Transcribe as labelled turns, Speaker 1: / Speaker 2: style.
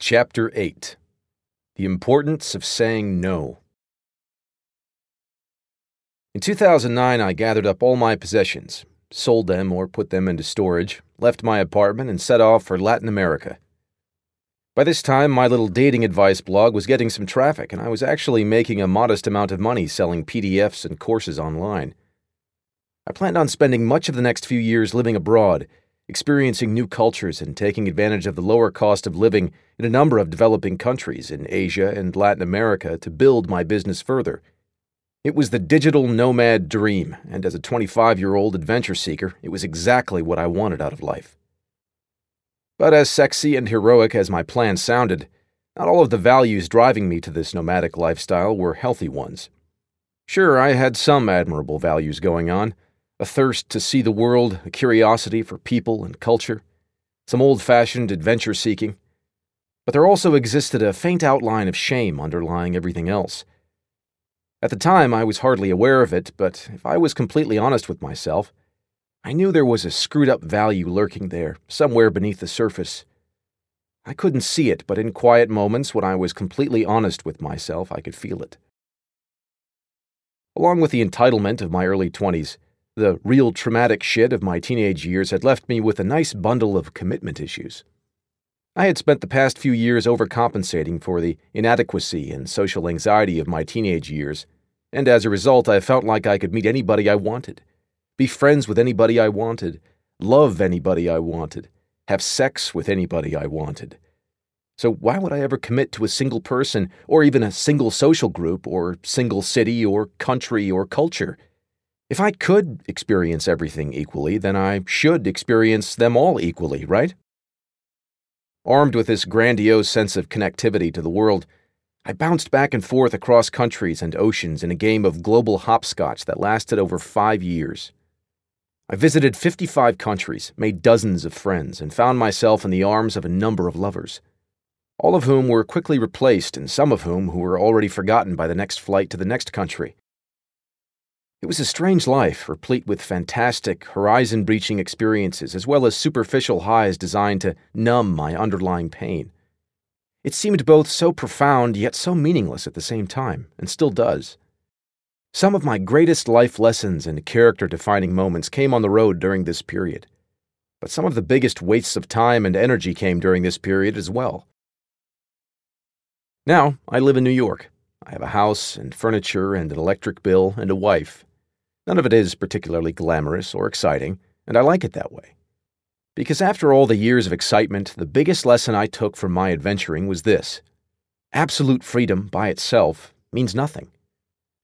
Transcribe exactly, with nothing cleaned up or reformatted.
Speaker 1: Chapter eight. The Importance of Saying No. In two thousand nine, I gathered up all my possessions, sold them or put them into storage, left my apartment, and set off for Latin America. By this time, my little dating advice blog was getting some traffic, and I was actually making a modest amount of money selling P D Fs and courses online. I planned on spending much of the next few years living abroad, experiencing new cultures and taking advantage of the lower cost of living in a number of developing countries in Asia and Latin America to build my business further. It was the digital nomad dream, and as a twenty-five-year-old adventure seeker, it was exactly what I wanted out of life. But as sexy and heroic as my plan sounded, not all of the values driving me to this nomadic lifestyle were healthy ones. Sure, I had some admirable values going on, a thirst to see the world, a curiosity for people and culture, some old-fashioned adventure-seeking. But there also existed a faint outline of shame underlying everything else. At the time, I was hardly aware of it, but if I was completely honest with myself, I knew there was a screwed-up value lurking there, somewhere beneath the surface. I couldn't see it, but in quiet moments when I was completely honest with myself, I could feel it. Along with the entitlement of my early twenties, the real traumatic shit of my teenage years had left me with a nice bundle of commitment issues. I had spent the past few years overcompensating for the inadequacy and social anxiety of my teenage years, and as a result I felt like I could meet anybody I wanted, be friends with anybody I wanted, love anybody I wanted, have sex with anybody I wanted. So why would I ever commit to a single person, or even a single social group, or single city, or country, or culture? If I could experience everything equally, then I should experience them all equally, right? Armed with this grandiose sense of connectivity to the world, I bounced back and forth across countries and oceans in a game of global hopscotch that lasted over five years. I visited fifty-five countries, made dozens of friends, and found myself in the arms of a number of lovers, all of whom were quickly replaced and some of whom who were already forgotten by the next flight to the next country. It was a strange life, replete with fantastic, horizon-breaching experiences as well as superficial highs designed to numb my underlying pain. It seemed both so profound yet so meaningless at the same time, and still does. Some of my greatest life lessons and character-defining moments came on the road during this period, but some of the biggest wastes of time and energy came during this period as well. Now, I live in New York. I have a house and furniture and an electric bill and a wife. None of it is particularly glamorous or exciting, and I like it that way. Because after all the years of excitement, the biggest lesson I took from my adventuring was this: absolute freedom by itself means nothing.